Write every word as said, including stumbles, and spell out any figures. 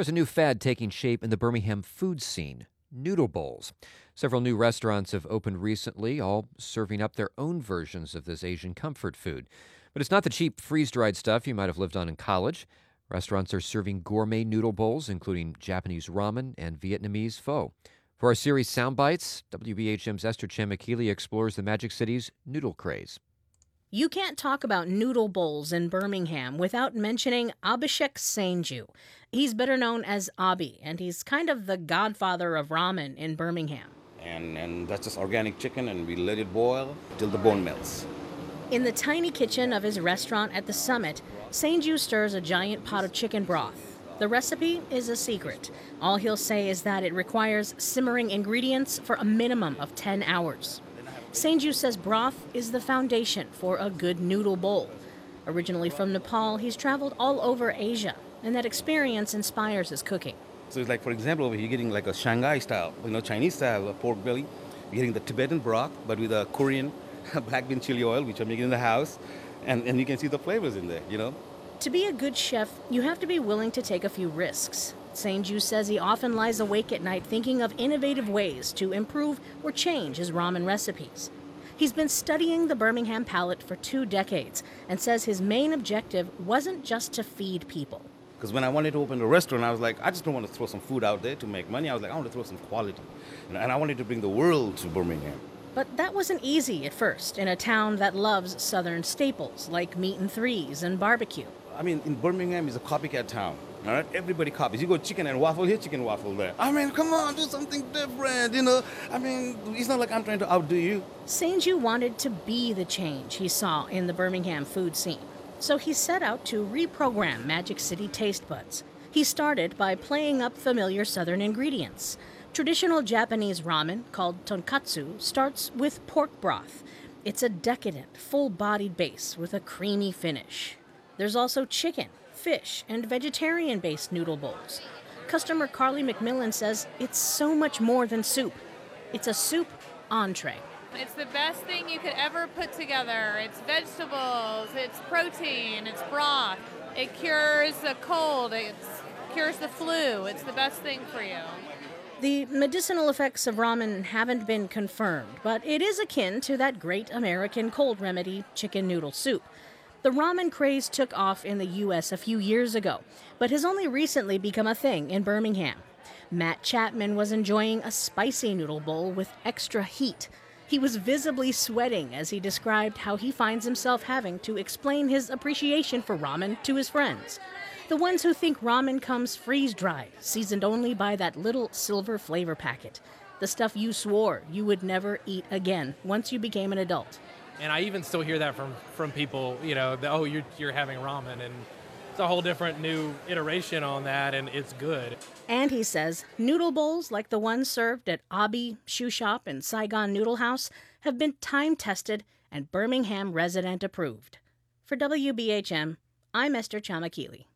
There's a new fad taking shape in the Birmingham food scene: noodle bowls. Several new restaurants have opened recently, all serving up their own versions of this Asian comfort food. But it's not the cheap freeze-dried stuff you might have lived on in college. Restaurants are serving gourmet noodle bowls, including Japanese ramen and Vietnamese pho. For our series Soundbites, W B H M's Esther Chamakili explores the Magic City's noodle craze. You can't talk about noodle bowls in Birmingham without mentioning Abhishek Sainju. He's better known as Abhi, and he's kind of the godfather of ramen in Birmingham. And, and that's just organic chicken, and we let it boil till the bone melts. In the tiny kitchen of his restaurant at the Summit, Sainju stirs a giant pot of chicken broth. The recipe is a secret. All he'll say is that it requires simmering ingredients for a minimum of ten hours. Sainju says broth is the foundation for a good noodle bowl. Originally from Nepal, he's traveled all over Asia, and that experience inspires his cooking. So it's like, for example, over here, you're getting like a Shanghai style, you know, Chinese style of pork belly. You're getting the Tibetan broth, but with a Korean black bean chili oil, which I'm making in the house. And, and you can see the flavors in there, you know. To be a good chef, you have to be willing to take a few risks. Sainju says he often lies awake at night thinking of innovative ways to improve or change his ramen recipes. He's been studying the Birmingham palate for two decades and says his main objective wasn't just to feed people. Because when I wanted to open a restaurant, I was like, I just don't want to throw some food out there to make money. I was like, I want to throw some quality. And I wanted to bring the world to Birmingham. But that wasn't easy at first in a town that loves Southern staples like meat and threes and barbecue. I mean, in Birmingham is a copycat town. All right, everybody copies. You go chicken and waffle here, chicken waffle there. I mean, come on, do something different, you know. I mean, it's not like I'm trying to outdo you. Sainju wanted to be the change he saw in the Birmingham food scene. So he set out to reprogram Magic City taste buds. He started by playing up familiar Southern ingredients. Traditional Japanese ramen, called tonkatsu, starts with pork broth. It's a decadent, full-bodied base with a creamy finish. There's also chicken, fish, and vegetarian-based noodle bowls. Customer Carly McMillan says it's so much more than soup. It's a soup entree. It's the best thing you could ever put together. It's vegetables, it's protein, it's broth. It cures the cold, it cures the flu. It's the best thing for you. The medicinal effects of ramen haven't been confirmed, but it is akin to that great American cold remedy, chicken noodle soup. The ramen craze took off in the U S a few years ago, but has only recently become a thing in Birmingham. Matt Chapman was enjoying a spicy noodle bowl with extra heat. He was visibly sweating as he described how he finds himself having to explain his appreciation for ramen to his friends. The ones who think ramen comes freeze-dried, seasoned only by that little silver flavor packet. The stuff you swore you would never eat again once you became an adult. And I even still hear that from, from people, you know, that, oh, you're, you're having ramen. And it's a whole different new iteration on that, and it's good. And he says noodle bowls like the ones served at Abhi Shoe Shop and Saigon Noodle House have been time-tested and Birmingham resident approved. For W B H M, I'm Esther Chamakili.